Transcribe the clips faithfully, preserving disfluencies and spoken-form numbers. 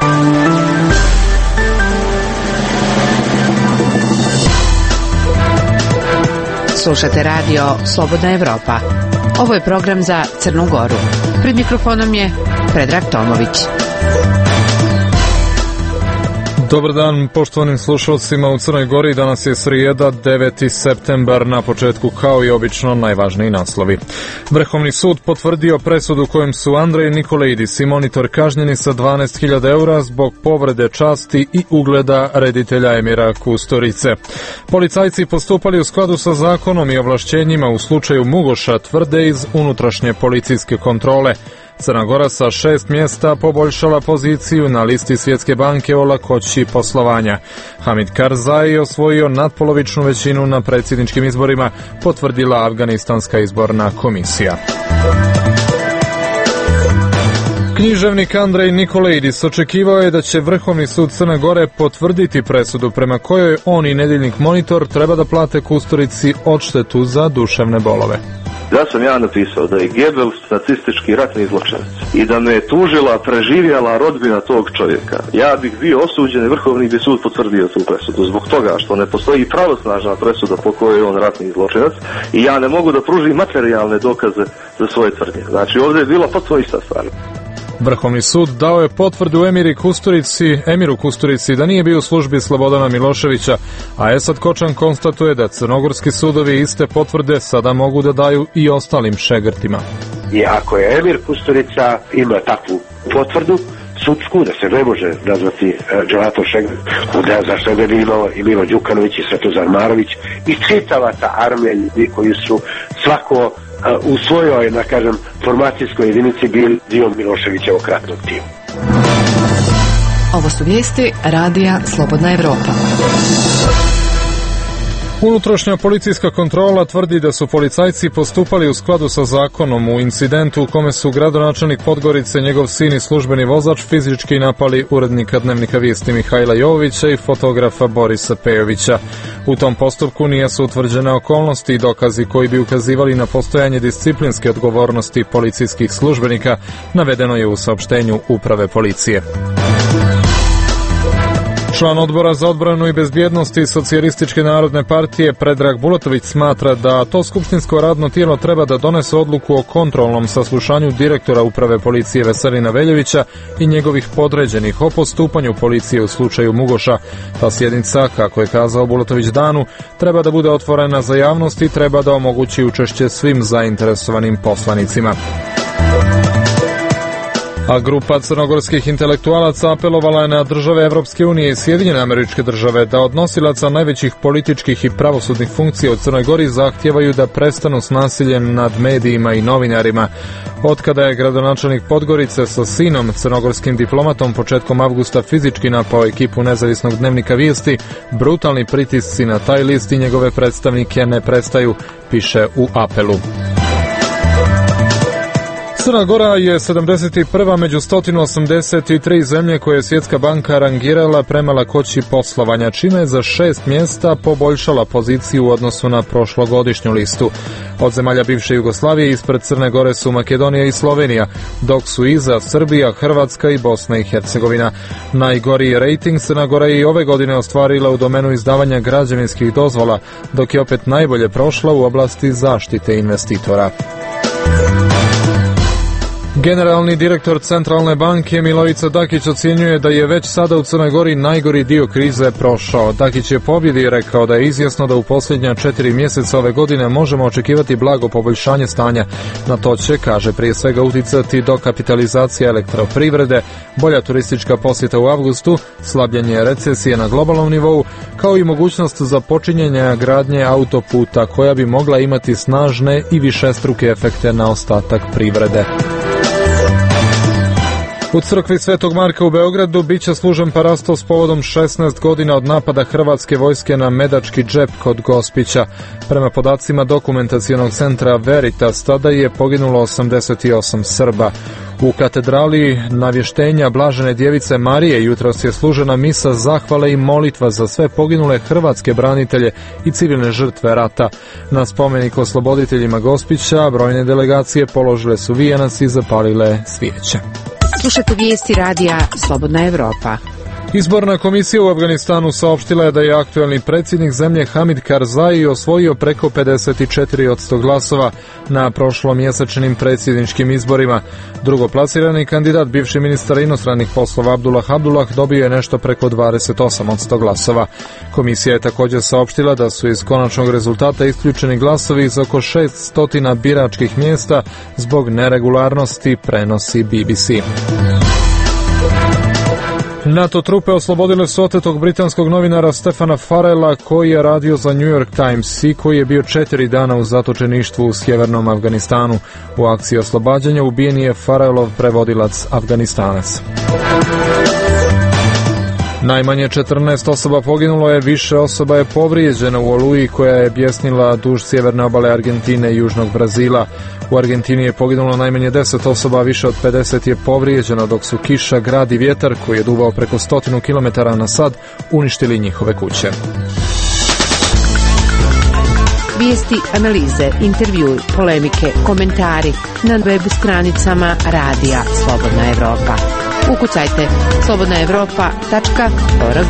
Slušate radio Slobodna Evropa. Ovo je program za Crnu Goru. Pred mikrofonom je Predrag Tomović. Dobar dan poštovanim slušalcima u Crnoj Gori. Danas je srijeda, deveti septembar, na početku kao i obično najvažniji naslovi. Vrhovni sud potvrdio presudu kojom su Andrej Nikolaidis i Monitor kažnjeni sa dvanaest hiljada eura zbog povrede časti i ugleda reditelja Emira Kusturice. Policajci postupali u skladu sa zakonom i ovlašćenjima u slučaju Mugoša, tvrde iz unutrašnje policijske kontrole. Crna Gora sa šest mjesta poboljšala poziciju na listi Svjetske banke o lakoći poslovanja. Hamid Karzai osvojio natpolovičnu većinu na predsjedničkim izborima, potvrdila Afganistanska izborna komisija. Književnik Andrej Nikolaidis očekivao je da će Vrhovni sud Crne Gore potvrditi presudu prema kojoj on i nedjeljnik Monitor treba da plate Kusturici odštetu za duševne bolove. Ja sam ja napisao da je Goebbels nacistički ratni zločinac i da me je tužila preživjela rodbina tog čovjeka. Ja bih bio osuđen i Vrhovni bi sud potvrdio tu presudu zbog toga što ne postoji pravosnažna presuda po kojoj je on ratni zločinac i ja ne mogu da pružim materijalne dokaze za svoje tvrdnje. Znači ovdje je bila potpuno ista stvar. Vrhovni sud dao je potvrdu Emiri Kusturici, Emiru Kusturici da nije bio u službi Slobodana Miloševića, a Esad Kočan konstatuje da crnogorski sudovi iste potvrde sada mogu da daju i ostalim šegrtima. I ako je Emir Kusturica ima takvu potvrdu sudsku, da se ne može nazvati Dželato Šegrt, da za sebe bi imao i Milo Đukanović i Svetozar Marović i čitava ta armija ljudi koji su svako u svojoj, da kažem, formacijskoj jedinici bili dio Miloševićevog ratnog tima. Ovo su vijesti radija Slobodna Evropa. Unutrašnja policijska kontrola tvrdi da su policajci postupali u skladu sa zakonom u incidentu u kome su gradonačelnik Podgorice, njegov sin i službeni vozač fizički napali urednika dnevnika vijesti Mihajla Jovovića i fotografa Borisa Pejovića. U tom postupku nisu utvrđene okolnosti i dokazi koji bi ukazivali na postojanje disciplinske odgovornosti policijskih službenika, navedeno je u saopštenju Uprave policije. Član odbora za odbranu i bezbjednosti Socijalističke narodne partije Predrag Bulatović smatra da to skupštinsko radno tijelo treba da donese odluku o kontrolnom saslušanju direktora Uprave policije Veselina Veljevića i njegovih podređenih o postupanju policije u slučaju Mugoša. Ta sjednica, kako je kazao Bulatović Danu, treba da bude otvorena za javnost i treba da omogući učešće svim zainteresovanim poslanicima. A grupa crnogorskih intelektualaca apelovala je na države Evropske unije i Sjedinjene Američke Države da od nosilaca najvećih političkih i pravosudnih funkcija u Crnoj Gori zahtijevaju da prestanu s nasiljem nad medijima i novinarima. Otkada je gradonačelnik Podgorice sa sinom, crnogorskim diplomatom, početkom avgusta fizički napao ekipu nezavisnog dnevnika vijesti, brutalni pritisci na taj list i njegove predstavnike ne prestaju, piše u apelu. Crna Gora je sedamdeset prva među sto osamdeset tri zemlje koje je Svjetska banka rangirala prema lakoći poslovanja, čime je za šest mjesta poboljšala poziciju u odnosu na prošlogodišnju listu. Od zemalja bivše Jugoslavije ispred Crne Gore su Makedonija i Slovenija, dok su iza Srbija, Hrvatska i Bosna i Hercegovina. Najgoriji rejting Crna Gora je i ove godine ostvarila u domenu izdavanja građevinskih dozvola, dok je opet najbolje prošla u oblasti zaštite investitora. Generalni direktor Centralne banke Milojica Dakić ocjenjuje da je već sada u Crnoj Gori najgori dio krize prošao. Dakić je pobjedi rekao da je izjasno da u posljednja četiri mjeseca ove godine možemo očekivati blago poboljšanje stanja. Na to će, kaže, prije svega uticati dokapitalizacija elektroprivrede, bolja turistička posjeta u avgustu, slabljenje recesije na globalnom nivou, kao i mogućnost započinjenja gradnje autoputa koja bi mogla imati snažne i višestruke efekte na ostatak privrede. U crkvi Svetog Marka u Beogradu biće služen parasto s povodom šesnaest godina od napada hrvatske vojske na Medački džep kod Gospića. Prema podacima dokumentacionog centra Veritas, tada je poginulo osamdeset osam Srba. U katedrali Navještenja Blažene djevice Marije jutros je služena misa zahvale i molitva za sve poginule hrvatske branitelje i civilne žrtve rata. Na spomenik osloboditeljima Gospića brojne delegacije položile su vijenac i zapalile svijeće. Slušate vijesti radija Slobodna Evropa. Izborna komisija u Afganistanu saopštila je da je aktuelni predsjednik zemlje Hamid Karzai osvojio preko pedeset četiri posto glasova na prošlomjesečnim predsjedničkim izborima. Drugoplasirani kandidat, bivši ministar inostranih poslova Abdullah Abdullah, dobio je nešto preko dvadeset osam posto glasova. Komisija je također saopštila da su iz konačnog rezultata isključeni glasovi iz oko šesto biračkih mjesta zbog neregularnosti, prenosi B B C. NATO trupe oslobodile su otetog britanskog novinara Stefana Farrella, koji je radio za New York Times i koji je bio četiri dana u zatočeništvu u sjevernom Afganistanu. U akciji oslobađanja ubijen je Farrellov prevodilac Afganistanac. Najmanje četrnaest osoba poginulo je, više osoba je povrijeđeno u oluji koja je bjesnila duž sjeverne obale Argentine i južnog Brazila. U Argentini je poginulo najmanje deset osoba, više od pedeset je povrijeđeno, dok su kiša, grad i vjetar, koji je duvao preko stotinu kilometara na sat, uništili njihove kuće. Vijesti, analize, intervjui, polemike, komentari na web stranicama radija Slobodna Evropa. Ukucajte slobodna evropa tačka org.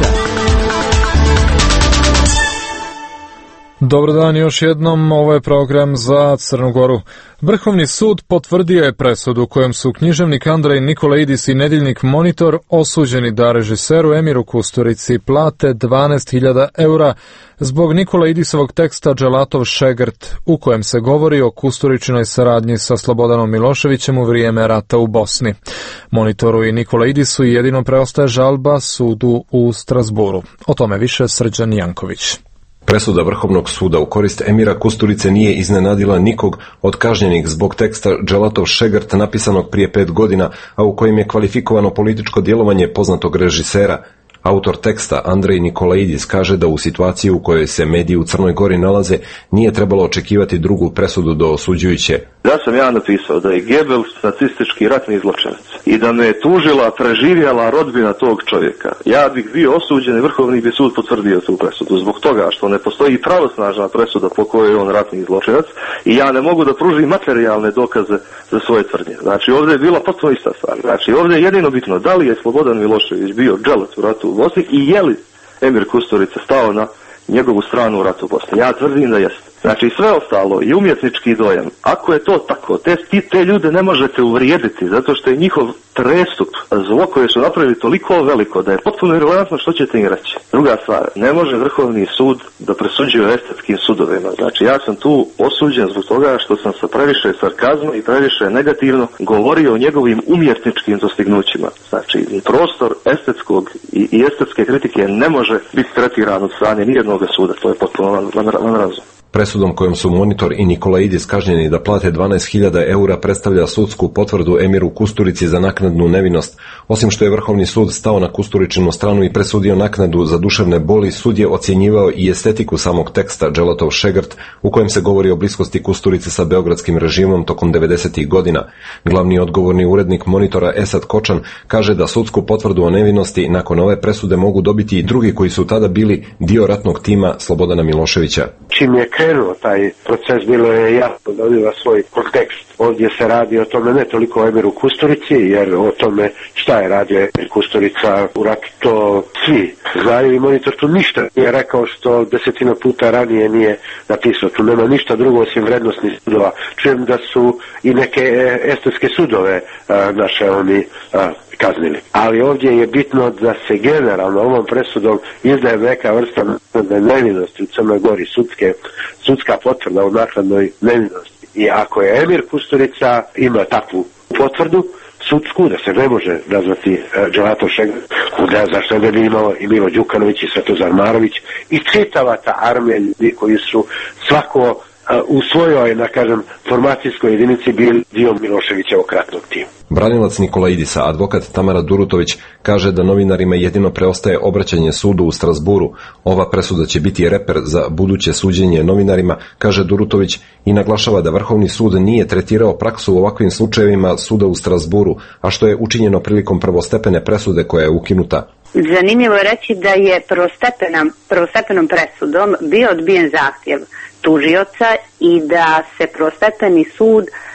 Dobar dan još jednom, ovo je program za Crnu Goru. Vrhovni sud potvrdio je presudu kojom su književnik Andrej Nikolaidis i nedjeljnik Monitor osuđeni da režiseru Emiru Kusturici plate dvanaest hiljada eura zbog Nikolaidisovog teksta Dželatov šegrt, u kojem se govori o Kusturičinoj saradnji sa Slobodanom Miloševićem u vrijeme rata u Bosni. Monitoru i Nikolaidisu jedino preostaje žalba sudu u Strasburu. O tome više Srđan Janković. Presuda Vrhovnog suda u korist Emira Kusturice nije iznenadila nikog od kažnjenih zbog teksta Dželatov šegrt napisanog prije pet godina, a u kojem je kvalifikovano političko djelovanje poznatog režisera. Autor teksta, Andrej Nikolaidis, kaže da u situaciji u kojoj se mediji u Crnoj Gori nalaze nije trebalo očekivati drugu presudu do osuđujuće. Da sam ja napisao da je Goebbels nacistički ratni zločinac i da me je tužila preživjela rodbina tog čovjeka, ja bih bio osuđen i Vrhovni bi sud potvrdio tu presudu zbog toga što ne postoji pravosnažna presuda po kojoj je on ratni zločinac i ja ne mogu da pružim materijalne dokaze za svoje tvrdnje. Znači ovdje je bila potpuno ista stvar. Znači ovdje je jedino bitno da li je Slobodan Milošević bio dželac u ratu u Bosni i je li Emir Kusturica stao na njegovu stranu u ratu u Bosni. Ja tvrdim da jeste. Znači sve ostalo i umjetnički dojam, ako je to tako, te, te ljude ne možete uvrijediti zato što je njihov prestup, zlo koje su napravili toliko veliko da je potpuno irelevantno što ćete im reći. Druga stvar, ne može Vrhovni sud da presuđuje estetskim sudovima. Znači ja sam tu osuđen zbog toga što sam sa previše sarkazma i previše negativno govorio o njegovim umjetničkim dostignućima. Znači prostor estetskog i, i estetske kritike ne može biti tretiran od strane nijednog suda, to je potpuno van, van, van razum. Presudom kojom su Monitor i Nikolaidis kažnjeni da plate dvanaest hiljada eura predstavlja sudsku potvrdu Emiru Kusturici za naknadnu nevinost. Osim što je Vrhovni sud stao na Kusturičinu stranu i presudio naknadu za duševne boli, sud je ocjenjivao i estetiku samog teksta Dželatov šegrt, u kojem se govori o bliskosti Kusturice sa beogradskim režimom tokom devedesetih godina. Glavni odgovorni urednik Monitora Esad Kočan kaže da sudsku potvrdu o nevinosti nakon ove presude mogu dobiti i drugi koji su tada bili dio ratnog tima Slobodana Miloševića. Čim je krenuo taj proces, bilo je jasno da ima svoj kontekst. Ovdje se radi o tome ne toliko o Emiru Kusturici, jer o tome šta je radio Emir Kusturica u ratu, to svi znaju i Monitor tu ništa nije rekao što desetina puta ranije nije napisao. Tu nema ništa drugo osim vrednostnih sudova. Čujem da su i neke estetske sudove a, naše oni a, kaznili. Ali ovdje je bitno da se generalno ovom presudom izdaje neka vrsta nevinosti u Crnoj Gori, sudske, sudska potvrda u naknadnoj nevinosti. I ako je Emir Kusturica ima takvu potvrdu sudsku, da se ne može nazvati uh, Dželatov šegrt, onda zašto ne bi imao i Milo Đukanović i Svetozar Marović i čitava ta armija ljudi koji su svako uh, u svojoj, da kažem, formacijskoj jedinici bili dio Miloševićevog ratnog tima. Branilac Nikolaidisa, advokat Tamara Durutović, kaže da novinarima jedino preostaje obraćanje sudu u Strasburu. Ova presuda će biti reper za buduće suđenje novinarima, kaže Durutović, i naglašava da Vrhovni sud nije tretirao praksu u ovakvim slučajevima suda u Strasburu, a što je učinjeno prilikom prvostepene presude koja je ukinuta. Zanimljivo je reći da je prvostepenom presudom bio odbijen zahtjev tužioca i da se prvostepeni sud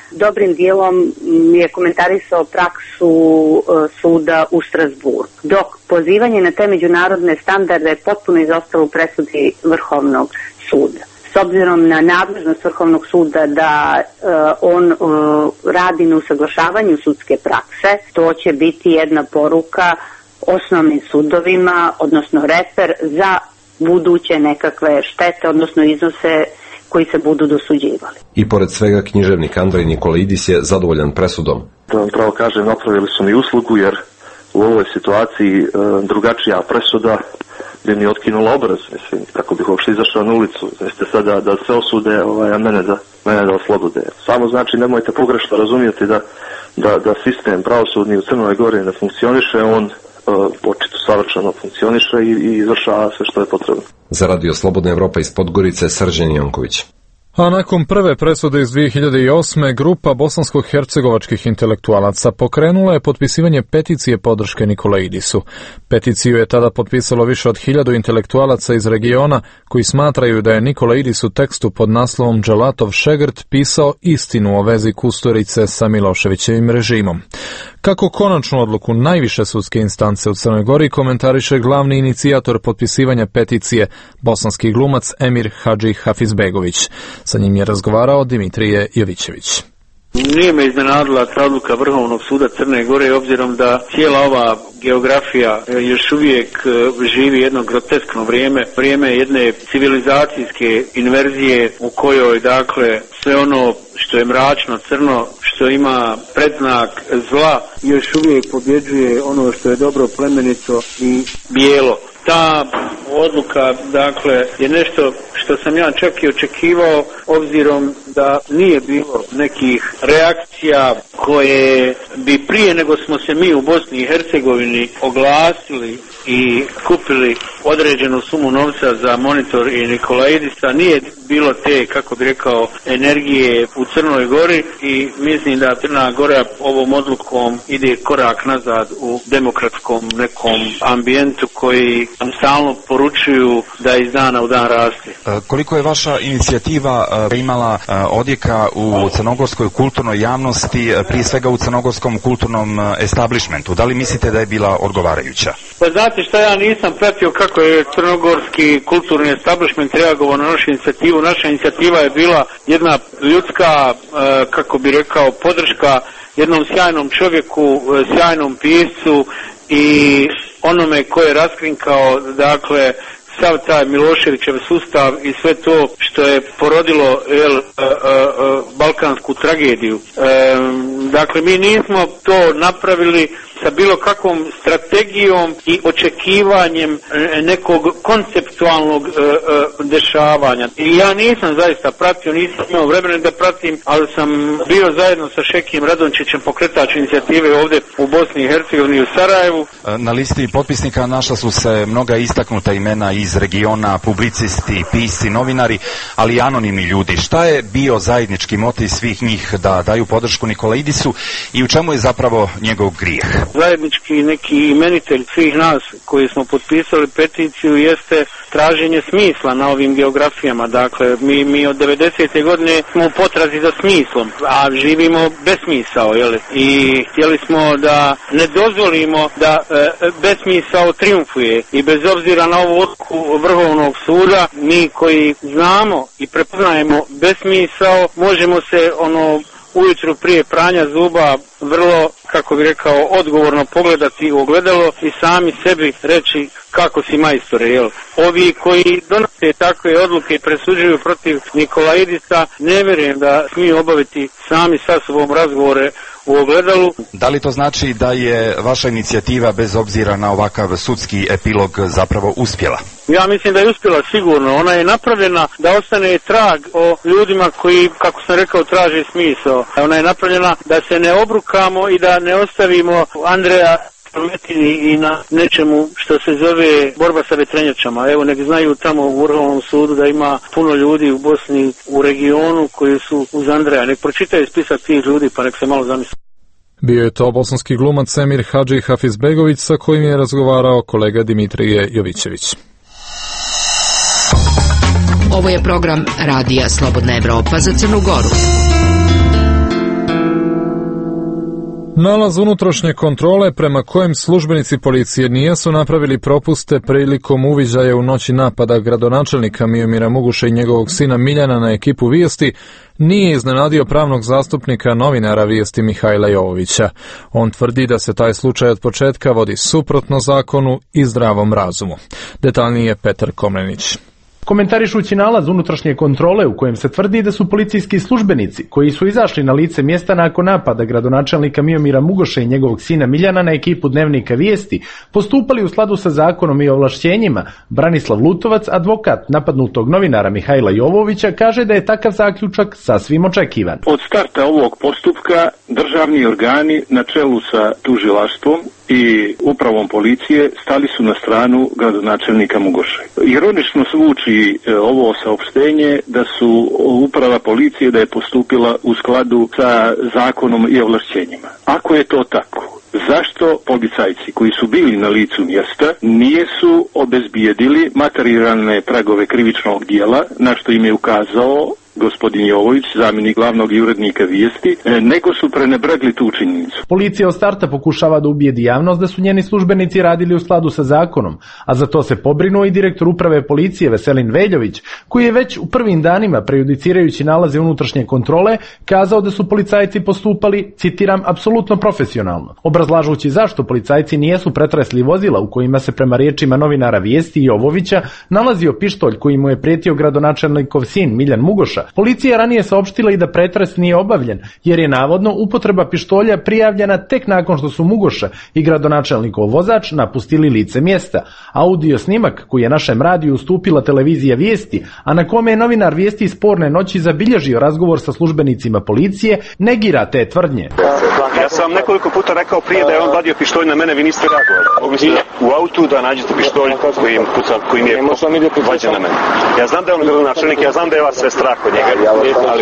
dobrim dijelom je komentarisao praksu suda u Strasburgu, dok pozivanje na te međunarodne standarde je potpuno izostalo u presudi Vrhovnog suda. S obzirom na nadležnost Vrhovnog suda da uh, on uh, radi na usaglašavanju sudske prakse, to će biti jedna poruka osnovnim sudovima, odnosno reper za buduće nekakve štete, odnosno iznose koji se budu dosuđivali. I pored svega, književnik Andrej Nikolaidis je zadovoljan presudom. Da vam pravo kažem, napravili su mi uslugu, jer u ovoj situaciji e, drugačija presuda bi mi otkinula obraz, mislim, tako bih uopšte izašao na ulicu. Mislite sada da se osude, ovaj, a mene da, mene da oslobode. Samo znači, nemojte pogrešno razumjeti da, da, da sistem pravosudni u Crnoj Gori ne funkcioniše, on uh, očito savršeno funkcioniše i, i izvršava sve što je potrebno. Za Radio Slobodna Evropa iz Podgorice, Srđan Janković. A nakon prve presude iz dvije hiljade osme. grupa bosansko-hercegovačkih intelektualaca pokrenula je potpisivanje peticije podrške Nikolaidisu. Peticiju je tada potpisalo više od hiljadu intelektualaca iz regiona koji smatraju da je Nikolaidis u tekstu pod naslovom Dželatov šegrt pisao istinu o vezi Kusturice sa Miloševićevim režimom. Kako konačnu odluku najviše sudske instance u Crnoj Gori komentariše glavni inicijator potpisivanja peticije, bosanski glumac Emir Hadži Hafizbegović. Sa njim je razgovarao Dimitrije Jovićević. Nije me iznenadila ta odluka Vrhovnog suda Crne Gore, obzirom da cijela ova geografija još uvijek živi jedno groteskno vrijeme, vrijeme jedne civilizacijske inverzije u kojoj, dakle, sve ono što je mračno, crno, što ima predznak zla, još uvijek pobjeđuje ono što je dobro, plemenito i bijelo. Ta odluka, dakle, je nešto što sam ja čak i očekivao, obzirom da nije bilo nekih reakcija koje bi prije nego smo se mi u Bosni i Hercegovini oglasili i kupili određenu sumu novca za monitor i Nikolaidisa, nije bilo te, kako bi rekao, energije u Crnoj Gori i mislim da Crna Gora ovom odlukom ide korak nazad u demokratskom nekom ambijentu koji nam stalno poručuju da iz dana u dan raste. Koliko je vaša inicijativa imala odjeka u crnogorskoj kulturnoj javnosti, prije svega u crnogorskom kulturnom establishmentu? Da li mislite da je bila odgovarajuća? Pa znate šta, ja nisam pratio kako je crnogorski kulturni establishment reagovao na našu inicijativu. Naša inicijativa je bila jedna ljudska, kako bi rekao, podrška jednom sjajnom čovjeku, sjajnom piscu i onome ko je raskrinkao, dakle, sav taj Miloševićev sustav i sve to što je porodilo jel, a, a, a, balkansku tragediju. E, dakle, mi nismo to napravili sa bilo kakvom strategijom i očekivanjem nekog konceptualnog e, e, dešavanja. I ja nisam zaista pratio, nisam imao vremena da pratim, ali sam bio zajedno sa Šekim Radončićem, pokretač inicijative ovdje u Bosni i Hercegovini i u Sarajevu. Na listi potpisnika našla su se mnoga istaknuta imena iz regiona, publicisti, pisci, novinari, ali i anonimni ljudi. Šta je bio zajednički motiv svih njih da daju podršku Nikolaidisu i u čemu je zapravo njegov grijeh? Zajednički neki imenitelj svih nas koji smo potpisali peticiju jeste traženje smisla na ovim geografijama. Dakle, mi, mi od devedesete godine smo u potrazi za smislom, a živimo bez smisao, jeli? I htjeli smo da ne dozvolimo da e, besmisao triumfuje i bez obzira na ovu odluku Vrhovnog suda, mi koji znamo i prepoznajemo besmisao, možemo se ono ujutru prije pranja zuba vrlo, kako bi rekao, odgovorno pogledati u ogledalo i sami sebi reći kako si majstore, jel? Ovi koji donose takve odluke i presuđuju protiv Nikolaidisa, ne vjerujem da smiju obaviti sami sa sobom razgovore u ogledalu. Da li to znači da je vaša inicijativa, bez obzira na ovakav sudski epilog, zapravo uspjela? Ja mislim da je uspjela sigurno. Ona je napravljena da ostane trag o ljudima koji, kako sam rekao, traže smisao. Ona je napravljena da se ne obrukamo i da ne ostavimo Andreja i na nečemu što se zove borba sa vetrenjačama. Evo, nek znaju tamo u Vrhovnom sudu da ima puno ljudi u Bosni, u regionu koji su uz Andreja. Nek pročitaju spisak tih ljudi pa nek se malo zamisli. Bio je to bosanski glumac Emir Hadži Hafizbegović sa kojim je razgovarao kolega Dimitrije Jovićević. Ovo je program Radija Slobodna Evropa za Crnu Goru. Nalaz unutrašnje kontrole prema kojem službenici policije nisu napravili propuste prilikom uviđaja u noći napada gradonačelnika Miomira Muguše i njegovog sina Miljana na ekipu Vijesti nije iznenadio pravnog zastupnika novinara Vijesti Mihajla Jovovića. On tvrdi da se taj slučaj od početka vodi suprotno zakonu i zdravom razumu. Detaljnije Petar Komnenić. Komentarišući nalaz unutrašnje kontrole u kojem se tvrdi da su policijski službenici koji su izašli na lice mjesta nakon napada gradonačelnika Miomira Mugoša i njegovog sina Miljana na ekipu Dnevnika Vijesti postupali u skladu sa zakonom i ovlašćenjima, Branislav Lutovac, advokat napadnutog novinara Mihajla Jovovića, kaže da je takav zaključak sasvim očekivan. Od starta ovog postupka državni organi na čelu sa tužilaštvom i upravom policije stali su na stranu gradonačelnika Mugoše. Ironično zvuči ovo saopštenje da su uprava policije da je postupila u skladu sa zakonom i ovlašćenjima. Ako je to tako, zašto policajci koji su bili na licu mjesta nisu obezbijedili materijalne tragove krivičnog dijela, na što im je ukazao gospodin Jovović, zamjenik glavnog i urednika Vijesti, nego su prenebregli tu činjenicu. Policija od starta pokušava da ubijedi javnost da su njeni službenici radili u skladu sa zakonom, a za to se pobrinuo i direktor uprave policije Veselin Veljović, koji je već u prvim danima, prejudicirajući nalaze unutrašnje kontrole, kazao da su policajci postupali, citiram, apsolutno profesionalno. Obrazlažući zašto policajci nijesu pretresli vozila u kojima se prema riječima novinara Vijesti Jovovića nalazio pištolj koji mu je prijetio gradonačelnikov sin Miljan Mugoša, policija ranije saopštila i da pretres nije obavljen, jer je navodno upotreba pištolja prijavljena tek nakon što su Mugoša i gradonačelnikov vozač napustili lice mjesta. Audio snimak koji je našem radiju ustupila televizija Vijesti, a na kome je novinar Vijesti iz Sporne noći zabilježio razgovor sa službenicima policije, negira te tvrdnje. Ja sam vam nekoliko puta rekao prije da je on vadio pištolj na mene, vi niste reagovali. Mogli ste u autu da nađete pištolj kojim, kojim je vađen na mene. Ja znam da je on gradonačelnik, ja znam da je vas sve strah od njega. Ali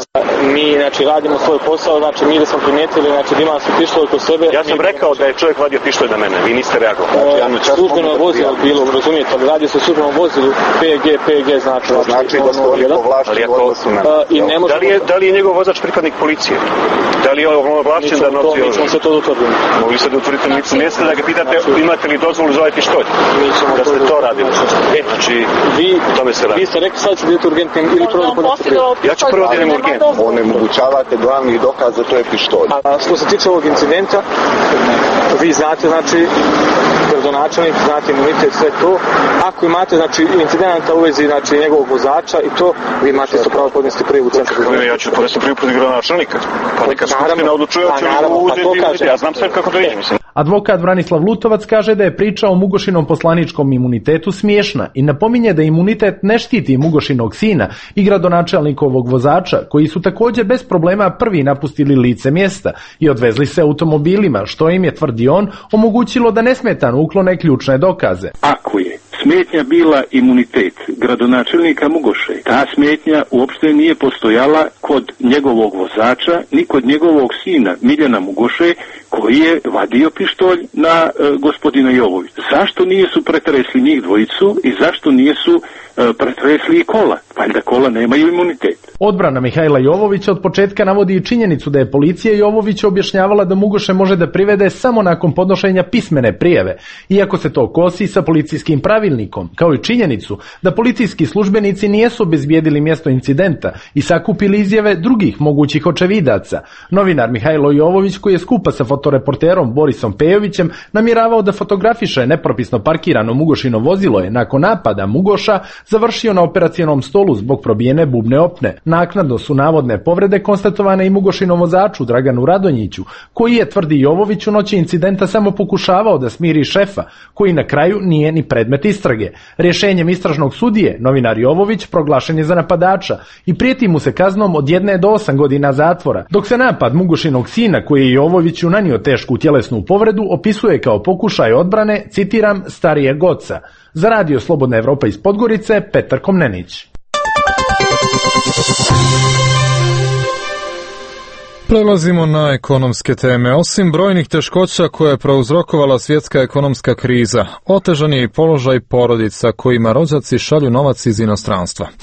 mi znači radimo svoj posao, znači mi da smo primijetili, znači da ima su pištolj kod sebe. Ja sam rekao da je čovjek vadio pištolj na mene, vi niste reagovali. Znači, službeno vozilo bilo, razumijete, ali radi se o službenom vozilu P G, P G znači. Znači da ste oni povlašteni u odnosu na mene. Da li je, da li je njegov vozač pripadnik policije? Da li je ovlašćen da nosi oružje? Mi ćemo se to utvrditi. Mogli ste da utvrdite na licu mjesta da ga pitate imate li dozvolu za ovaj pištolj? Da ste to radili. E, znači, vi, tome se radi. Vi ste rekli sad ću biti urgentnim ili prvo ja ću prvo da idem urgent. Onemogućavate glavnih dokaza, to je pištolj. A što se tiče ovog incidenta, vi znate, znači, gradonačelnik, znate imunitet, sve to. Ako imate, znači, incidenta u vezi, znači, njegovog vozača i to, vi imate isto pravo podnesti prijavu u centru. Ja ću podnesti prijavu protiv gradonačelnika. Pa neka skupština odlučuje o čemu uzeti imunitet. Ja znam sve kako to ide, mislim. Advokat Branislav Lutovac kaže da je priča o Mugošinom poslaničkom imunitetu smiješna i napominje da imunitet ne štiti Mugošinog sina i gradonačelnikovog vozača, koji su također bez problema prvi napustili lice mjesta i odvezli se automobilima, što im je, tvrdi on, omogućilo da nesmetano uklone ključne dokaze. Ako je smetnja bila imunitet gradonačelnika Mugoše, ta smetnja uopšte nije postojala kod njegovog vozača, ni kod njegovog sina Miljana Mugoše, koji je vadio pištolj na e, gospodina Jovovića. Zašto nisu pretresli njih dvojicu i zašto nisu e, pretresli i kola? Valjda kola nemaju imunitet. Odbrana Mihajla Jovovića od početka navodi i činjenicu da je policija Jovovića objašnjavala da Mugoše može da privede samo nakon podnošenja pismene prijave, iako se to kosi sa policijskim pravilnikom, kao i činjenicu da policijski službenici nijesu obezbijedili mjesto incidenta i sakupili izjave drugih mogućih očevidaca. Novinar Mihajlo Jovović, koji je skupa sa fotoreporterom Borisom Pejovićem namjeravao da fotografiše nepropisno parkirano Mugošino vozilo, je nakon napada Mugoša završio na operacionom stolu zbog probijene bubne opne. Naknadno su navodne povrede konstatovane i Mugošinom vozaču Draganu Radonjiću, koji je, tvrdi Jovović, u noći incidenta samo pokušavao da smiri šefa, koji na kraju nije ni predmet istrage. Rješenjem istražnog sudije, novinar Jovović proglašen je za napadača i prijeti mu se kaznom od jedne do osam godina zatvora, dok se napad Mugošinog sina, koji je Jovoviću nanio tešku tjelesnu povredu, opisuje kao pokušaj odbrane, citiram, starijeg oca. Za Radio Slobodna Evropa iz Podgorice, Petar Komnenić. Prelazimo na ekonomske teme. Osim brojnih teškoća koje je prouzrokovala svjetska ekonomska kriza, otežan je i položaj porodica kojima rođaci šalju novac iz inostranstva.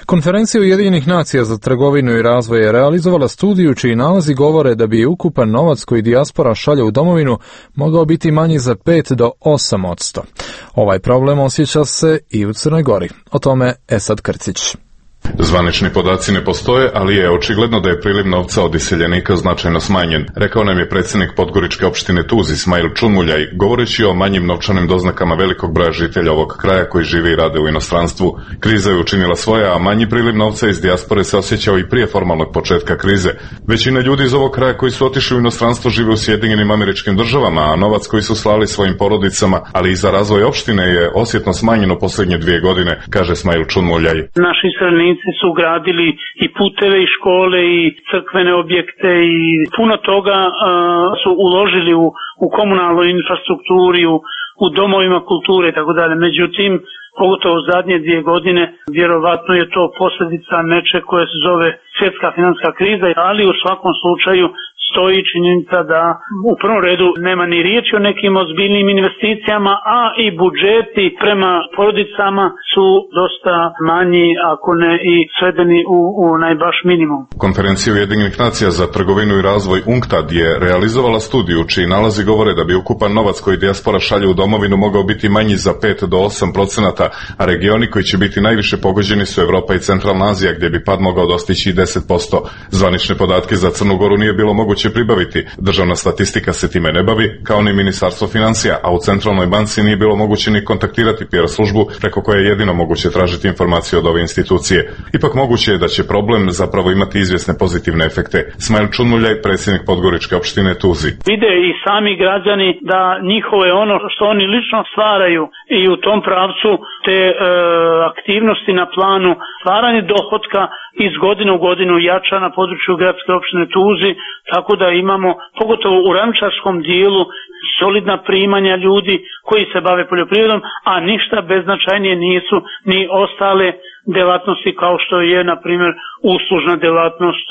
Konferencija Ujedinjenih nacija za trgovinu i razvoj je realizovala studiju čiji nalazi govore da bi ukupan novac koji dijaspora šalje u domovinu mogao biti manji za pet do osam odsto. Ovaj problem osjeća se i u Crnoj Gori. O tome Esad Krcić. Zvanični podaci ne postoje, ali je očigledno da je priliv novca od iseljenika značajno smanjen, rekao nam je predsjednik Podgoričke opštine Tuzi Smail Čunmuljaj, govoreći o manjim novčanim doznakama velikog broja žitelja ovog kraja koji žive i rade u inostranstvu. Kriza je učinila svoje, a manji priliv novca iz dijaspore se osjećao i prije formalnog početka krize. Većina ljudi iz ovog kraja koji su otišli u inostranstvo žive u Sjedinjenim Američkim Državama, a novac koji su slali svojim porodicama, ali i za razvoj opštine je osjetno smanjen u posljednje dvije godine, kaže Smail Čunmuljaj. Naši su gradili i puteve i škole i crkvene objekte i puno toga uh, su uložili u, u komunalnoj infrastrukturi, u, u domovima kulture i tako dalje. Međutim, pogotovo zadnje dvije godine, vjerovatno je to posljedica nečeg koje se zove svjetska financijska kriza, ali u svakom slučaju stoji činjenica da u prvom redu nema ni riječi o nekim ozbiljnim investicijama, a i budžeti prema porodicama su dosta manji, ako ne i svedeni u, u najbaš minimum. Konferencija Ujedinjenih nacija za trgovinu i razvoj UNCTAD je realizovala studiju čiji nalazi govore da bi ukupan novac koji dijaspora šalje u domovinu mogao biti manji za pet do osam procenata, a regioni koji će biti najviše pogođeni su Evropa i Centralna Azija, gdje bi pad mogao dostići i deset posto. Zvanične podatke za Crnu Goru nije bilo moguće će pribaviti. Državna statistika se time ne bavi, kao ni Ministarstvo financija, a u Centralnoj banci nije bilo moguće ni kontaktirati P R službu, preko koje je jedino moguće tražiti informacije od ove institucije. Ipak moguće je da će problem zapravo imati izvjesne pozitivne efekte. Smail Čunmuljaj, predsjednik Podgoričke opštine Tuzi. Vide i sami građani da njihove ono što oni lično stvaraju i u tom pravcu te e, aktivnosti na planu stvaranje dohotka iz godine u godinu jača na području gradske opštine Tuzi, tako da imamo, pogotovo u rančarskom dijelu, solidna primanja ljudi koji se bave poljoprivredom, a ništa beznačajnije nisu ni ostale delatnosti kao što je, na primjer, uslužna delatnost,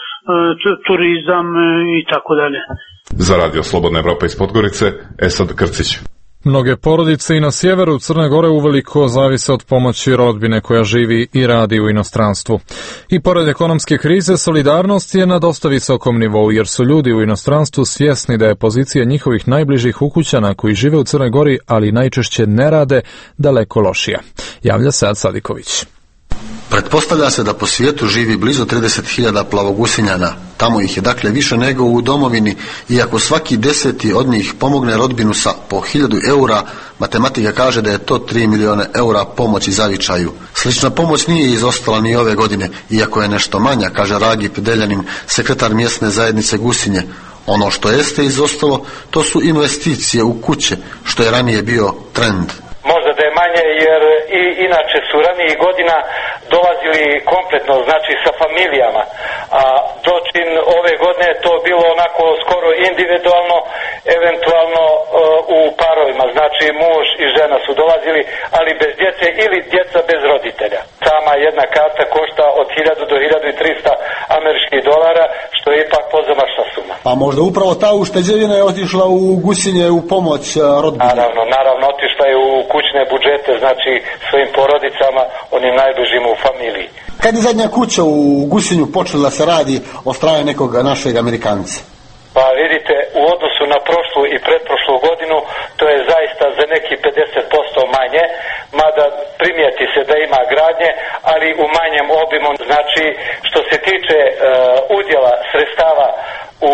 turizam i tako dalje. Za Radio Slobodna Evropa iz Podgorice, Esad Krcić. Mnoge porodice i na sjeveru Crne Gore uveliko zavise od pomoći rodbine koja živi i radi u inostranstvu. I pored ekonomske krize, solidarnost je na dosta visokom nivou, jer su ljudi u inostranstvu svjesni da je pozicija njihovih najbližih ukućana koji žive u Crnoj Gori, ali najčešće ne rade, daleko lošija. Javlja se Ad Sadiković. Pretpostavlja se da po svijetu živi blizu trideset hiljada plavogusinjana. Tamo ih je dakle više nego u domovini, iako svaki deseti od njih pomogne rodbinu sa po hiljadu eura, matematika kaže da je to tri milijuna eura pomoći zavičaju. Slična pomoć nije izostala ni ove godine, iako je nešto manja, kaže Ragip Deljanin, sekretar mjesne zajednice Gusinje. Ono što jeste izostalo, to su investicije u kuće, što je ranije bio trend. Možda da je manje, jer i inače su ranijih godina dolazili kompletno, znači sa familijama, a dočin ove godine to bilo onako skoro individualno, eventualno uh, u parovima, znači muž i žena su dolazili, ali bez djece ili djeca bez roditelja. Sama jedna karta košta od hiljadu do hiljadu trista američkih dolara, što je ipak pozamašna suma. Pa možda upravo ta ušteđevina je otišla u Gusinje u pomoć uh, rodbine. Naravno, naravno, otišla je u kućne budžete, znači svojim porodicama, onim najbližim u familiji. Kad je zadnja kuća u Gusinju počela da se radi od strane nekog našeg Amerikanca? Pa vidite, u odnosu na prošlu i pretprošlu godinu, to je zaista za neki pedeset posto manje, mada primijeti se da ima gradnje, ali u manjem obimu. Znači, što se tiče uh, udjela sredstava u,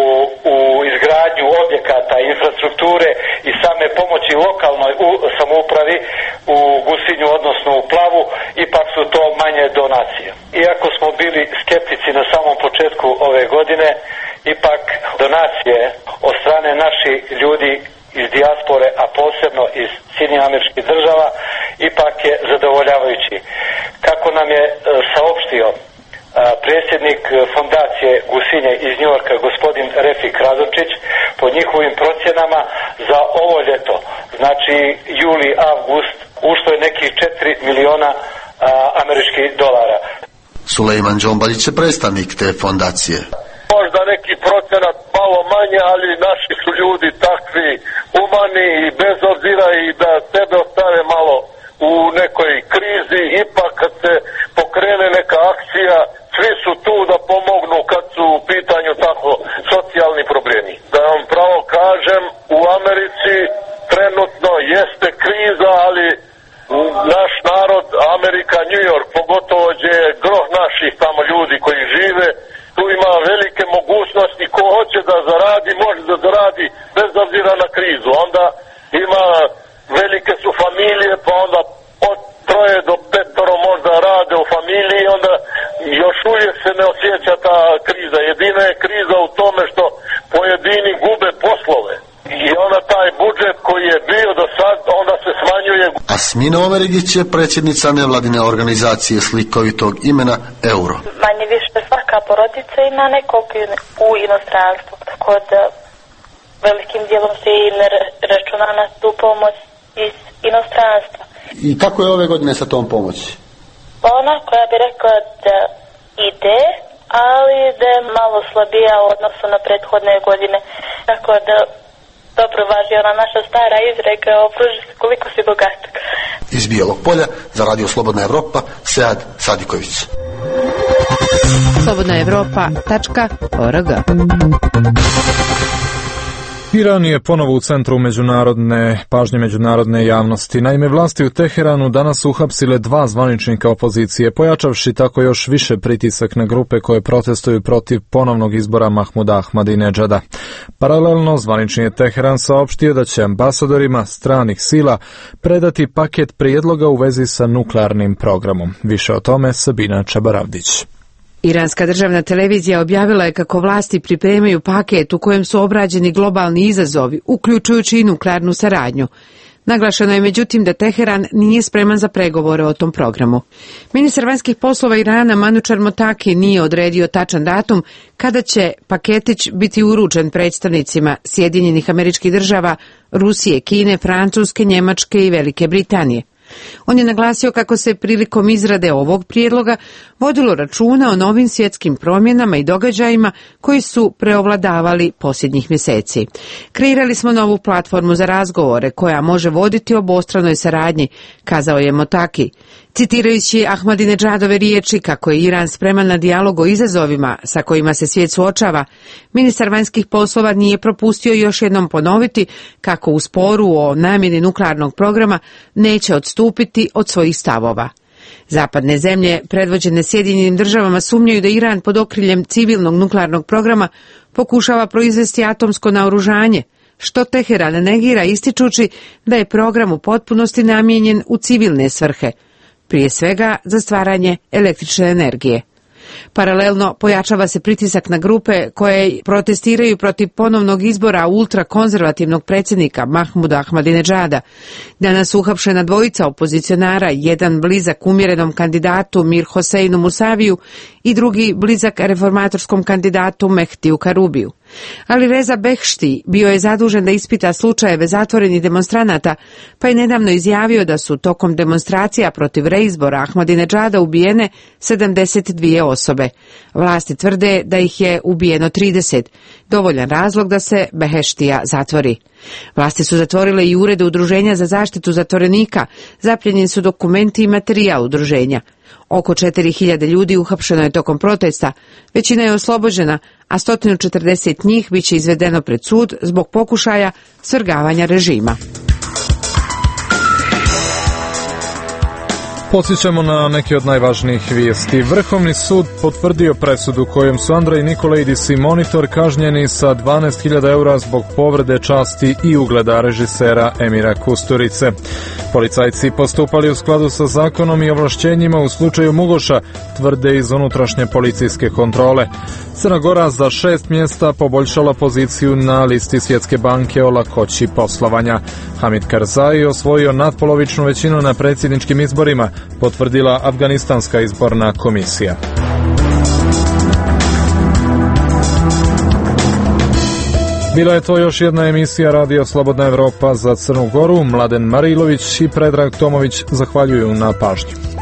u izgradnju objekata, infrastrukture i same pomoći lokalnoj u samoupravi u Gusinju, odnosno u Plavu, ipak su to manje donacije. Iako smo bili skeptici na samom početku ove godine, ipak donacije od strane naših ljudi iz dijaspore, a posebno iz Sjedinjenih Američkih Država, ipak je zadovoljavajući. Kako nam je saopštio predsjednik fondacije Gusinje iz Njujorka, gospodin Refik Radočić, po njihovim procjenama za ovo ljeto, znači juli, avgust, ušlo je nekih četiri miliona a, američkih dolara. Sulejman Džombalić je predstavnik te fondacije. Možda neki procenat malo manje, ali naši su ljudi takvi humani i bez obzira i da sebe ostave malo u nekoj krizi, ipak kad se pokrene kažem, u Americi trenutno jeste kriza, ali naš narod, Amerika, New York, pogotovo gdje je groh naših tamo ljudi koji žive, tu ima velike mogućnosti, ko hoće da zaradi, može da zaradi bez obzira na krizu. Onda ima, velike su familije, pa onda od troje do petoro možda rade u familiji, onda još uvijek se ne osjeća ta kriza. Jedina je kriza u tome što pojedini gube poslove. I onda taj budžet koji je bio do sad, onda se smanjuje. Asmina Omerigić je predsjednica nevladine organizacije slikovitog imena Euro. Manje više svaka porodica ima nekog u inostranstvu, tako da velikim dijelom se i ne računa na tu pomoć iz inostranstva. I kako je ove godine sa tom pomoći? Pa onako, ja bih rekla da ide, ali da je malo slabija u odnosu na prethodne godine, tako da dobro važi ona naša stara izreka, opruži se koliko si bogatak. Iz Bijelog Polja za Radio Slobodna Evropa, Sead Sadiković. slobodna evropa tačka org. Iran je ponovo u centru međunarodne pažnje međunarodne javnosti. Naime, vlasti u Teheranu danas su uhapsile dva zvaničnika opozicije, pojačavši tako još više pritisak na grupe koje protestuju protiv ponovnog izbora Mahmuda Ahmadinedžada. Paralelno, zvanični je Teheran saopštio da će ambasadorima stranih sila predati paket prijedloga u vezi sa nuklearnim programom. Više o tome Sabina Čabaravdić. Iranska državna televizija objavila je kako vlasti pripremaju paket u kojem su obrađeni globalni izazovi, uključujući i nuklearnu saradnju. Naglašeno je međutim da Teheran nije spreman za pregovore o tom programu. Ministar vanjskih poslova Irana Manučar Motaki nije odredio tačan datum kada će paketić biti uručen predstavnicima Sjedinjenih Američkih Država, Rusije, Kine, Francuske, Njemačke i Velike Britanije. On je naglasio kako se prilikom izrade ovog prijedloga vodilo računa o novim svjetskim promjenama i događajima koji su preovladavali posljednjih mjeseci. Kreirali smo novu platformu za razgovore koja može voditi obostranoj saradnji, kazao je Motaki. Citirajući Ahmadinedžadove riječi kako je Iran spreman na dijalog o izazovima sa kojima se svijet suočava, ministar vanjskih poslova nije propustio još jednom ponoviti kako u sporu o namjeni nuklearnog programa neće odstupiti od svojih stavova. Zapadne zemlje, predvođene Sjedinjenim državama, sumnjaju da Iran pod okriljem civilnog nuklearnog programa pokušava proizvesti atomsko naoružanje, što Teheran negira ističući da je program u potpunosti namijenjen u civilne svrhe, prije svega za stvaranje električne energije. Paralelno pojačava se pritisak na grupe koje protestiraju protiv ponovnog izbora ultrakonzervativnog predsjednika Mahmuda Ahmadinedžada. Danas uhapšena dvojica opozicionara, jedan blizak umjerenom kandidatu Mir Hoseinu Musaviju i drugi blizak reformatorskom kandidatu Mehtiju Karubiju. Ali Reza Behšti bio je zadužen da ispita slučajeve zatvorenih demonstranata, pa je nedavno izjavio da su tokom demonstracija protiv reizbora Ahmadinedžada ubijene sedamdeset dvije osobe. Vlasti tvrde da ih je ubijeno trideset, dovoljan razlog da se Beheštija zatvori. Vlasti su zatvorile i urede Udruženja za zaštitu zatvorenika, zapljenjeni su dokumenti i materijal udruženja. Oko četiri hiljade ljudi uhapšeno je tokom protesta, većina je oslobođena, a sto četrdeset njih biće izvedeno pred sud zbog pokušaja svrgavanja režima. Podsjećamo na neke od najvažnijih vijesti. Vrhovni sud potvrdio presudu kojom su Andrej Nikolaidis i Monitor kažnjeni sa dvanaest hiljada eura zbog povrede časti i ugleda režisera Emira Kusturice. Policajci postupali u skladu sa zakonom i ovlašćenjima u slučaju Mugoša, tvrde iz unutrašnje policijske kontrole. Crna Gora za šest mjesta poboljšala poziciju na listi Svjetske banke o lakoći poslovanja. Hamid Karzai osvojio natpolovičnu većinu na predsjedničkim izborima, potvrdila Afganistanska izborna komisija. Bila je to još jedna emisija Radio Slobodna Evropa za Crnu Goru. Mladen Marilović i Predrag Tomović zahvaljuju na pažnju.